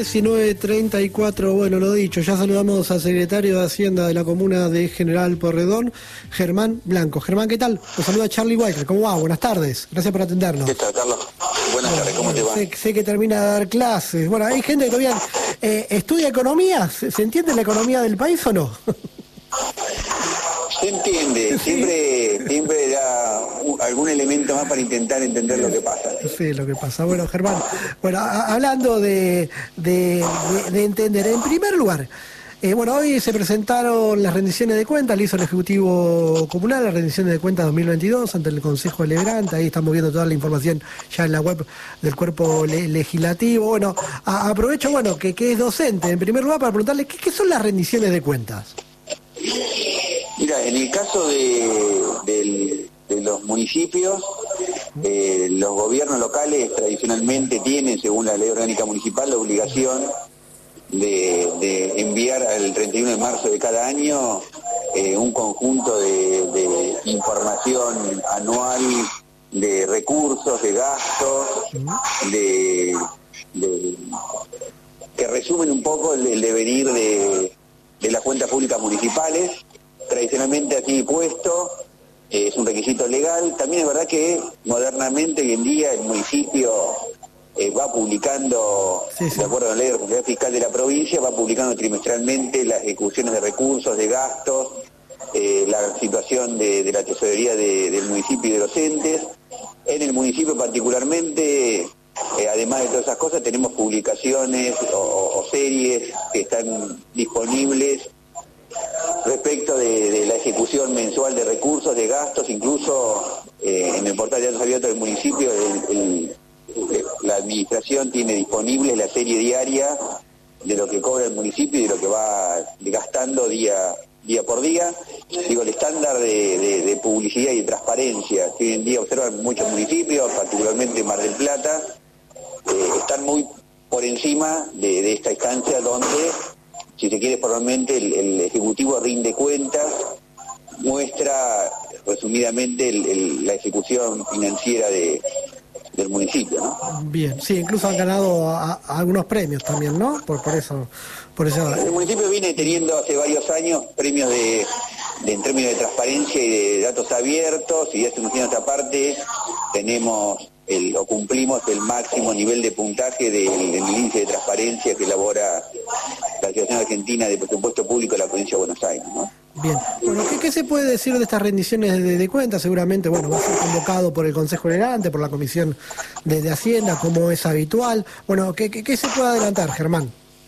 19:34, bueno, lo dicho, ya saludamos al secretario de Hacienda de la comuna de General Porredón, Germán Blanco. Germán, ¿qué tal? Nos saluda Charlie Walker, ¿cómo va? Buenas tardes, gracias por atendernos. ¿Qué tal, Carlos? Buenas tardes, ¿cómo te va? Sé que termina de dar clases. Bueno, hay gente que todavía estudia economía. ¿Se entiende la economía del país o no? Se entiende, Sí. siempre da algún elemento más para intentar entender lo que pasa. Sí, lo que pasa. Bueno, Germán, bueno, hablando de entender, en primer lugar, bueno, hoy se presentaron las rendiciones de cuentas, le hizo el Ejecutivo Comunal las rendiciones de cuentas 2022 ante el Consejo Deliberante, ahí estamos viendo toda la información ya en la web del Cuerpo Legislativo. Bueno, aprovecho, bueno, que es docente, en primer lugar, para preguntarle, ¿qué son las rendiciones de cuentas? Mira, en el caso de los municipios, los gobiernos locales tradicionalmente tienen, según la Ley Orgánica Municipal, la obligación de enviar al 31 de marzo de cada año un conjunto de información anual de recursos, de gastos, que resumen un poco el devenir de las cuentas públicas municipales, tradicionalmente así puesto, es un requisito legal. También es verdad que modernamente hoy en día el municipio va publicando, Sí. de acuerdo a la ley de responsabilidad fiscal de la provincia, va publicando trimestralmente las ejecuciones de recursos, de gastos, la situación de la tesorería del municipio y de los entes. En el municipio particularmente, además de todas esas cosas, tenemos publicaciones o series que están disponibles respecto de la ejecución mensual de recursos, de gastos, incluso en el portal de datos abiertos del municipio, la administración tiene disponible la serie diaria de lo que cobra el municipio y de lo que va gastando día por día. Digo, el estándar de publicidad y de transparencia que hoy en día observan muchos municipios, particularmente Mar del Plata, están muy por encima de esta instancia donde, si se quiere formalmente, el Ejecutivo rinde cuentas, muestra resumidamente la ejecución financiera del municipio, ¿no? Bien, sí, incluso han ganado algunos premios también, ¿no? Por eso. El municipio viene teniendo hace varios años premios en términos de transparencia y de datos abiertos, y hace unos años a esta parte tenemos cumplimos el máximo nivel de puntaje del índice de transparencia que elabora la Asociación Argentina de Presupuesto Público de la Provincia de Buenos Aires, ¿no? Bien, bueno, ¿qué se puede decir de estas rendiciones de cuentas? Seguramente, bueno, va a ser convocado por el Consejo Deliberante, por la Comisión de Hacienda, como es habitual. Bueno, ¿qué se puede adelantar, Germán?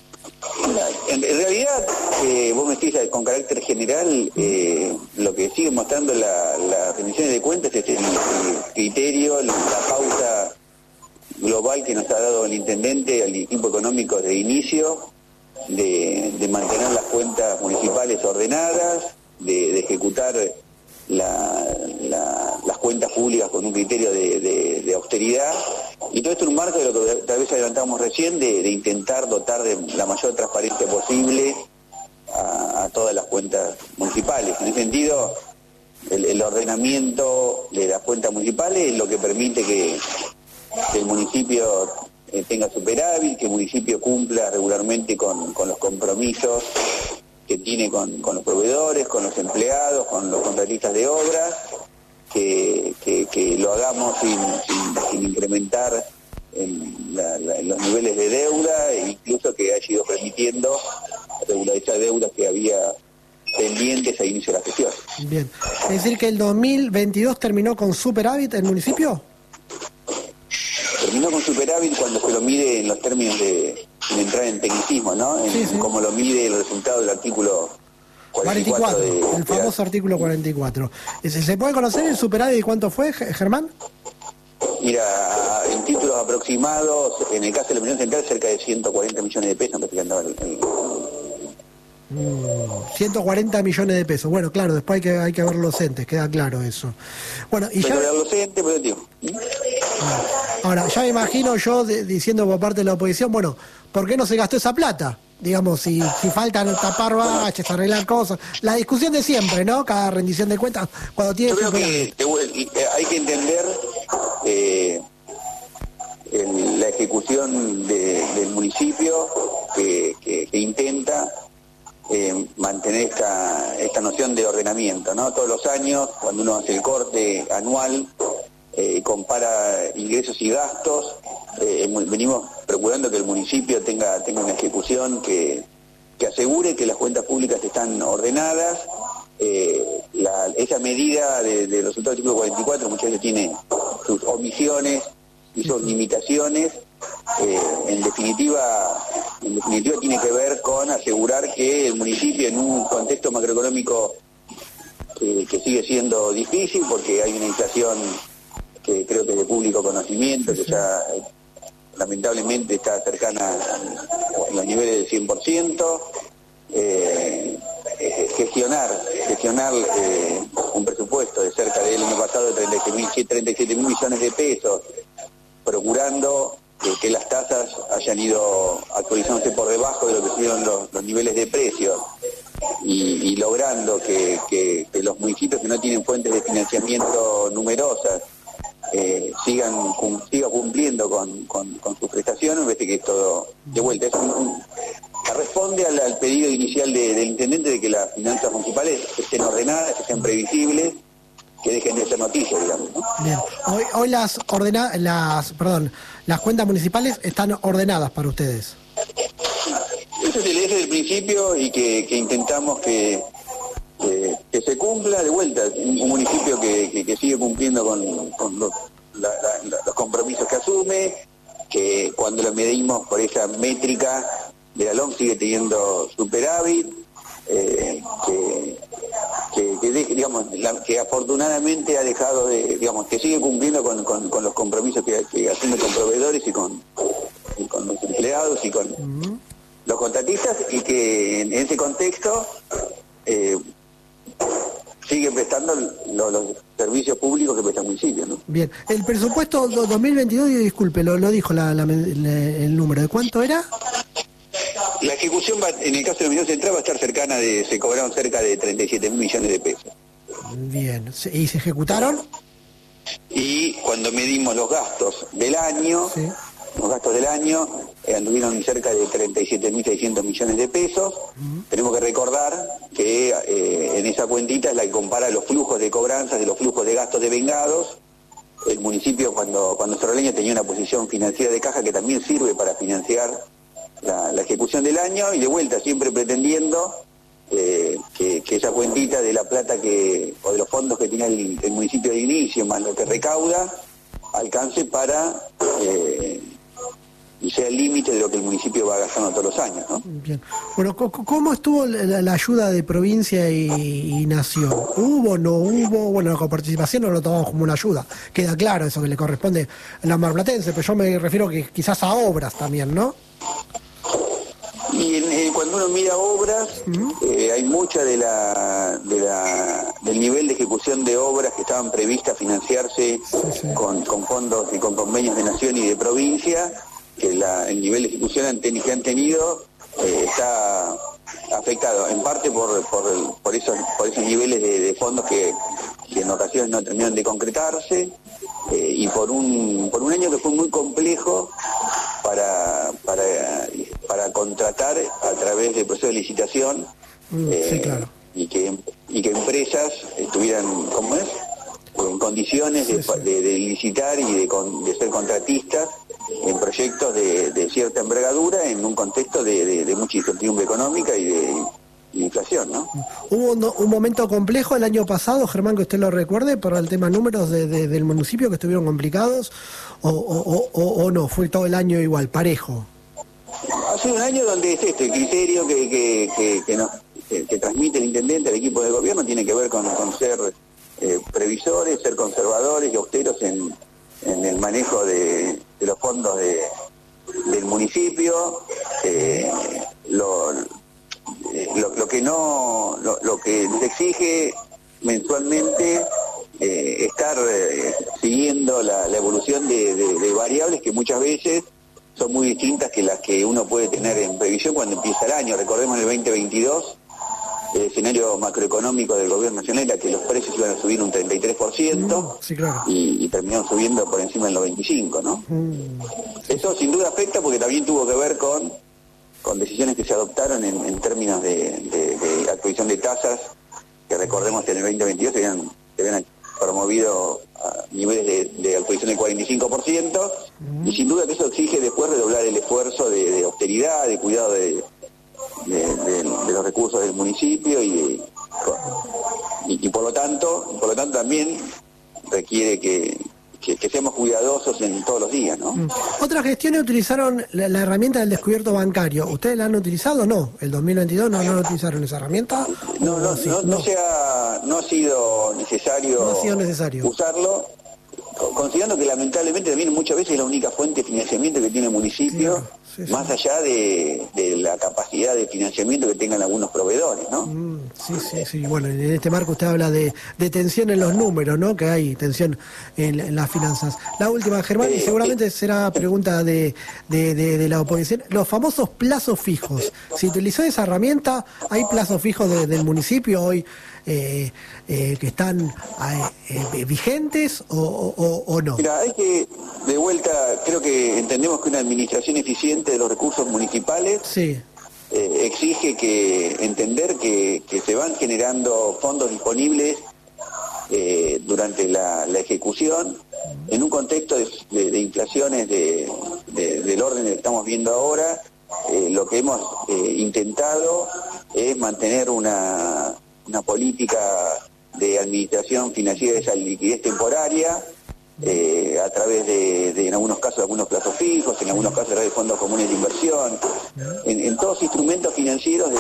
En realidad, vos me decís con carácter general, lo que sigue mostrando las rendiciones de cuentas es el criterio, la pauta global que nos ha dado el intendente al equipo económico desde inicio, de mantener las cuentas municipales ordenadas, de ejecutar las cuentas públicas con un criterio de austeridad, y todo esto en un marco de lo que tal vez adelantábamos recién, de intentar dotar de la mayor transparencia posible a todas las cuentas municipales. En ese sentido, el ordenamiento de las cuentas municipales es lo que permite que el municipio tenga superávit, que el municipio cumpla regularmente con los compromisos que tiene con los proveedores, con los empleados, con los contratistas de obras, que lo hagamos sin incrementar los niveles de deuda, e incluso que haya ido permitiendo regularizar deudas que había pendientes a inicio de la gestión. Bien, es decir que el 2022 terminó con superávit el municipio. Terminó con superávit cuando se lo mide en los términos sin entrar en tecnicismo, ¿no? Sí. Como lo mide el resultado del artículo 44 el famoso artículo 44. ¿Se puede conocer el superávit y cuánto fue, Germán? Mira, en títulos aproximados, en el caso de la Administración Central, cerca de 140 millones de pesos, que andaba 140 millones de pesos. Bueno, claro, después hay que ver los entes, queda claro eso. Bueno, y pero ya... los entes, pero tío. Ahora, ya me imagino yo diciendo por parte de la oposición, bueno, ¿por qué no se gastó esa plata? Digamos, si faltan tapar baches, arreglar cosas. La discusión de siempre, ¿no? Cada rendición de cuentas, cuando tiene... Yo creo que hay que entender la ejecución del municipio mantener esta noción de ordenamiento, ¿no? Todos los años, cuando uno hace el corte anual, compara ingresos y gastos, venimos procurando que el municipio tenga una ejecución que asegure que las cuentas públicas están ordenadas. Esa medida de resultados del artículo 44 muchas veces tiene sus omisiones y sus limitaciones. En definitiva tiene que ver con asegurar que el municipio, en un contexto macroeconómico que sigue siendo difícil, porque hay una inflación que creo que es de público conocimiento, que ya lamentablemente está cercana a los niveles del 100%, gestionar un presupuesto de cerca del año pasado de 37 mil millones de pesos, procurando que las tasas hayan ido actualizándose por debajo de lo que fueron los niveles de precios, y logrando que los municipios que no tienen fuentes de financiamiento numerosas siga cumpliendo con sus prestaciones, en vez de que todo de vuelta responde al pedido inicial del intendente de que las finanzas municipales estén ordenadas, estén previsibles, que dejen de ser noticias, digamos, ¿no? Bien. Hoy las cuentas municipales están ordenadas para ustedes. Ese es el eje del principio, y que intentamos que se cumpla de vuelta. Un municipio que sigue cumpliendo con los compromisos que asume, que cuando lo medimos por esa métrica de la LOM sigue teniendo superávit, que afortunadamente ha dejado que sigue cumpliendo con los compromisos que asume con proveedores y con los empleados y con los contratistas, y que en ese contexto sigue prestando los servicios públicos que presta el municipio, ¿no? Bien, el presupuesto 2022, disculpe, lo dijo el número, ¿de cuánto era? La ejecución en el caso de la Universidad Central va a estar se cobraron cerca de 37 mil millones de pesos. Bien, ¿y se ejecutaron? Y cuando medimos los gastos del año, sí, anduvieron cerca de 37.600 millones de pesos. Tenemos que recordar que en esa cuentita es la que compara los flujos de cobranzas de los flujos de gastos devengados. El municipio, cuando Cerro Leño, tenía una posición financiera de caja que también sirve para financiar la ejecución del año, y de vuelta siempre pretendiendo que esa cuentita de la plata o de los fondos que tiene el municipio de inicio más lo que recauda alcance para y sea el límite de lo que el municipio va gastando todos los años, ¿no? Bien. Bueno, ¿cómo estuvo la ayuda de provincia y nación? ¿Hubo, no hubo? Bueno, la coparticipación no lo tomamos como una ayuda, queda claro eso que le corresponde a la marplatense, pero yo me refiero que quizás a obras también, ¿no? Y cuando uno mira obras, hay mucha del nivel de ejecución de obras que estaban previstas financiarse con fondos y con convenios de nación y de provincia, que el nivel de ejecución que han tenido está afectado en parte por esos niveles de fondos que en ocasiones no terminaron de concretarse, y por un año que fue muy complejo para contratar a través del proceso de licitación, sí, claro, y que empresas estuvieran, ¿cómo es?, en condiciones de licitar y de ser contratistas en proyectos de cierta envergadura, en un contexto de mucha incertidumbre económica y de inflación, ¿no? Hubo un momento complejo el año pasado, Germán, que usted lo recuerde, por el tema números del municipio, que estuvieron complicados, o no, fue todo el año igual, parejo. Ha sido un año donde el criterio que transmite el intendente al equipo de gobierno tiene que ver con ser previsores, ser conservadores y austeros en el manejo de los fondos del municipio. Lo que nos exige mensualmente estar siguiendo la evolución de variables que muchas veces son muy distintas que las que uno puede tener en previsión cuando empieza el año. Recordemos en el 2022 el escenario macroeconómico del gobierno nacional era que los precios iban a subir un 33%, sí, claro, y terminaron subiendo por encima del 95%, ¿no? Sí. Eso sin duda afecta, porque también tuvo que ver con con decisiones que se adoptaron en términos de actualización de tasas, que recordemos que en el 2022 se habían promovido a niveles de actualización del 45%, y sin duda que eso exige después redoblar el esfuerzo de austeridad, de cuidado de los recursos del municipio, y por lo tanto también requiere que seamos cuidadosos en todos los días, ¿no? Otras gestiones utilizaron la herramienta del descubierto bancario. ¿Ustedes la han utilizado o no? ¿El 2022 no utilizaron esa herramienta? No ha sido necesario usarlo, considerando que lamentablemente también muchas veces es la única fuente de financiamiento que tiene el municipio, claro, sí. Más allá de la capacidad de financiamiento que tengan algunos proveedores, ¿no? Sí. Bueno, en este marco usted habla de tensión en los números, ¿no? Que hay tensión en las finanzas. La última, Germán, y seguramente será pregunta de la oposición. Los famosos plazos fijos. ¿Se utilizó esa herramienta? ¿Hay plazos fijos del municipio hoy que están vigentes o no? Mira, hay que, de vuelta, creo que entendemos que una administración eficiente de los recursos municipales exige entender que se van generando fondos disponibles durante la ejecución, en un contexto de inflaciones del orden que estamos viendo ahora. Lo que hemos intentado es mantener una política de administración financiera de esa liquidez temporaria, a través en algunos casos, algunos plazos fijos, en algunos casos a través de fondos comunes de inversión, en todos instrumentos financieros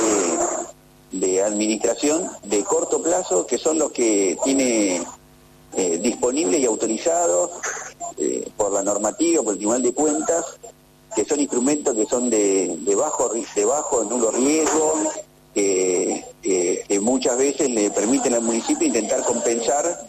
de administración de corto plazo, que son los que tiene disponibles y autorizados por la normativa, por el Tribunal de Cuentas, que son instrumentos que son de bajo nulo riesgo, que muchas veces le permiten al municipio intentar compensar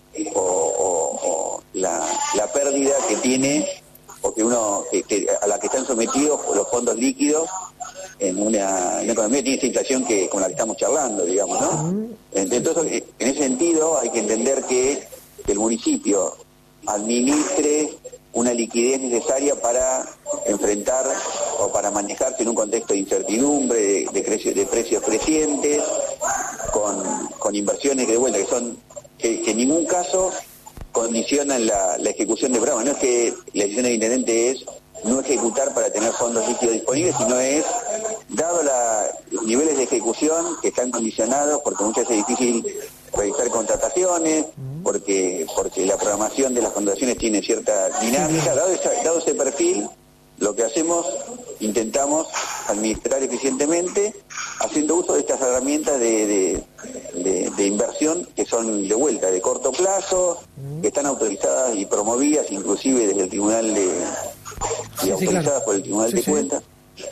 la pérdida que tiene, o a la que están sometidos los fondos líquidos en una economía que tiene esa inflación con la que estamos charlando, digamos, ¿no? Entonces, en ese sentido hay que entender que el municipio administre una liquidez necesaria para enfrentar o para manejarse en un contexto de incertidumbre, de precios crecientes, con inversiones que de vuelta que en ningún caso condicionan la ejecución de programas. No es que la decisión del intendente es no ejecutar para tener fondos líquidos disponibles, sino es, dado los niveles de ejecución que están condicionados, porque muchas veces es difícil realizar contrataciones, porque la programación de las fundaciones tiene cierta dinámica. Dado ese perfil, lo que hacemos, intentamos administrar eficientemente, haciendo uso de estas herramientas de inversión, que son de vuelta de corto plazo, que están autorizadas y promovidas inclusive desde el Tribunal y autorizadas por el Tribunal de Cuentas,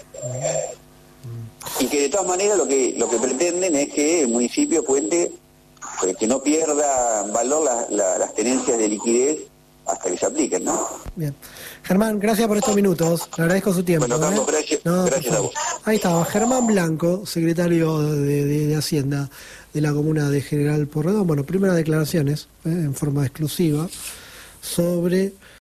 y que de todas maneras lo que pretenden es que el municipio cuente, que no pierda valor las tenencias de liquidez hasta que se apliquen, ¿no? Bien. Germán, gracias por estos minutos. Le agradezco su tiempo. Bueno, Carlos, gracias a vos. Ahí estaba Germán Blanco, secretario de Hacienda de la comuna de General Porredón. Bueno, primeras declaraciones en forma exclusiva sobre